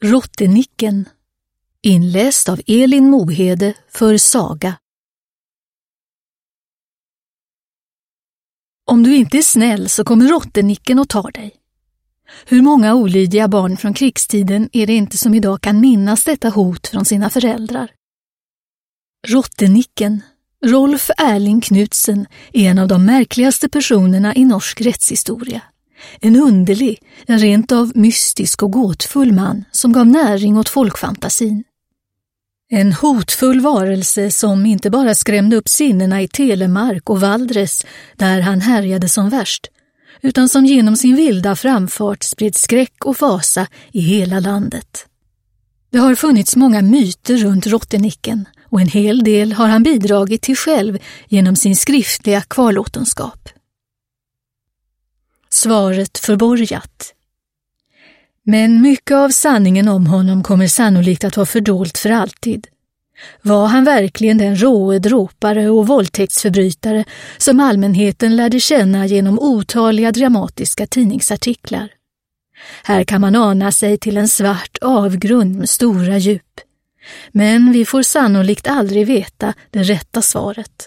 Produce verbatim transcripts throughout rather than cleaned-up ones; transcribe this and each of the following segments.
Rottenicken. Inläst av Elin Mohede för Saga. Om du inte är snäll så kommer rottenicken och tar dig. Hur många olydiga barn från krigstiden är det inte som idag kan minnas detta hot från sina föräldrar? Rottenicken, Rolf Erling Knutsen, är en av de märkligaste personerna i norsk rättshistoria. En underlig, en rent av mystisk och gåtfull man som gav näring åt folkfantasin. En hotfull varelse som inte bara skrämde upp sinnena i Telemark och Valdres där han härjade som värst, utan som genom sin vilda framfart spred skräck och fasa i hela landet. Det har funnits många myter runt rottenicken och en hel del har han bidragit till själv genom sin skriftliga kvarlåtenskap. Svaret förborgat. Men mycket av sanningen om honom kommer sannolikt att vara fördolt för alltid. Var han verkligen den råe dråpare och våldtäktsförbrytare som allmänheten lärde känna genom otaliga dramatiska tidningsartiklar? Här kan man ana sig till en svart avgrund med stora djup. Men vi får sannolikt aldrig veta det rätta svaret.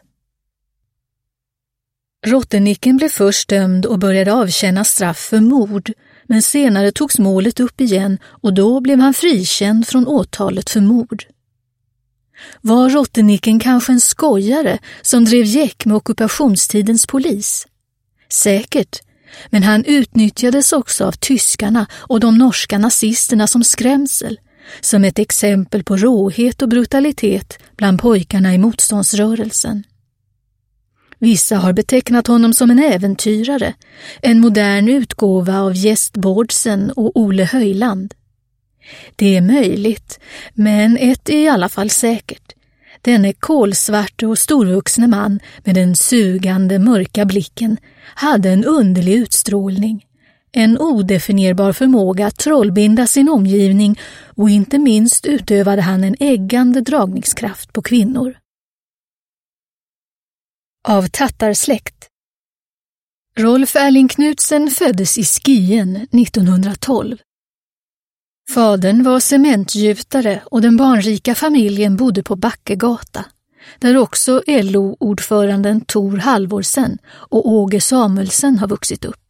Rottenicken blev först dömd och började avtjäna straff för mord, men senare togs målet upp igen och då blev han frikänd från åtalet för mord. Var rottenicken kanske en skojare som drev gäck med ockupationstidens polis? Säkert, men han utnyttjades också av tyskarna och de norska nazisterna som skrämsel, som ett exempel på råhet och brutalitet bland pojkarna i motståndsrörelsen. Vissa har betecknat honom som en äventyrare, en modern utgåva av Gest Bårdsen och Ole Höjland. Det är möjligt, men ett är i alla fall säkert. Denne kolsvarte och storvuxne man med den sugande mörka blicken hade en underlig utstrålning, en odefinierbar förmåga att trollbinda sin omgivning och inte minst utövade han en äggande dragningskraft på kvinnor. Av tattarsläkt. Rolf Erling Knutsen föddes i Skien nittonhundratolv. Fadern var cementgjutare och den barnrika familjen bodde på Backegata, där också L O-ordföranden Tor Halvorsen och Åge Samuelsen har vuxit upp.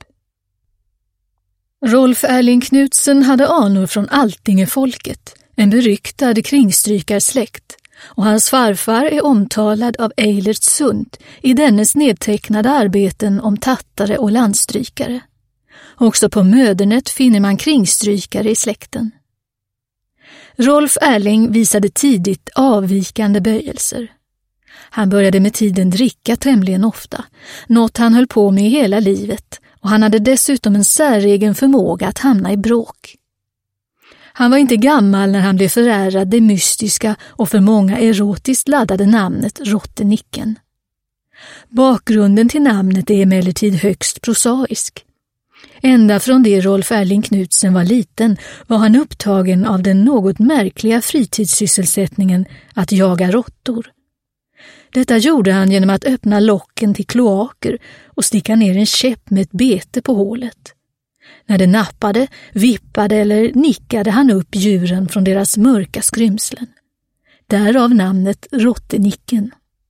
Rolf Erling Knutsen hade anor från Altingefolket, en beryktad kringstrykarsläkt, och hans farfar är omtalad av Eilert Sundt i dennes nedtecknade arbeten om tattare och landstrykare. Också på mödernet finner man kringstrykare i släkten. Rolf Erling visade tidigt avvikande böjelser. Han började med tiden dricka tämligen ofta, något han höll på med hela livet, och han hade dessutom en säregen förmåga att hamna i bråk. Han var inte gammal när han blev förärad det mystiska och för många erotiskt laddade namnet rottenicken. Bakgrunden till namnet är emellertid högst prosaisk. Ända från det Rolf Erling Knutsen var liten var han upptagen av den något märkliga fritidssysselsättningen att jaga råttor. Detta gjorde han genom att öppna locken till kloaker och sticka ner en käpp med ett bete på hålet. När det nappade, vippade eller nickade han upp djuren från deras mörka skrymslen. Därav namnet rottenicken.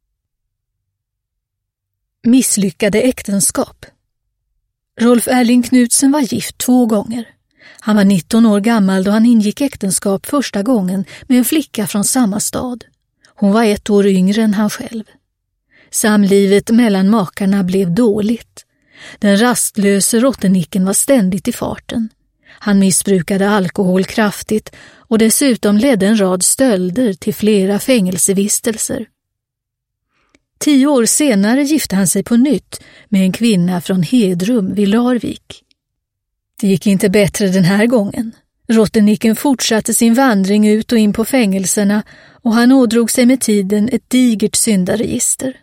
Misslyckade äktenskap. Rolf Erling Knutsen var gift två gånger. Han var nitton år gammal då han ingick äktenskap första gången med en flicka från samma stad. Hon var ett år yngre än han själv. Samlivet mellan makarna blev dåligt. Den rastlöse rottenicken var ständigt i farten. Han missbrukade alkohol kraftigt och dessutom ledde en rad stölder till flera fängelsevistelser. Tio år senare gifte han sig på nytt med en kvinna från Hedrum vid Larvik. Det gick inte bättre den här gången. Rottenicken fortsatte sin vandring ut och in på fängelserna och han ådrog sig med tiden ett digert syndaregister.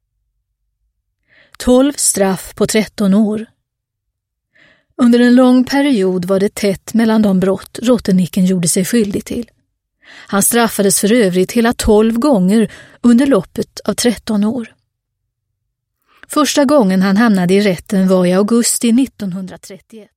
Tolv straff på tretton år. Under en lång period var det tätt mellan de brott rottenicken gjorde sig skyldig till. Han straffades för övrigt hela tolv gånger under loppet av tretton år. Första gången han hamnade i rätten var i augusti nittonhundratrettioett.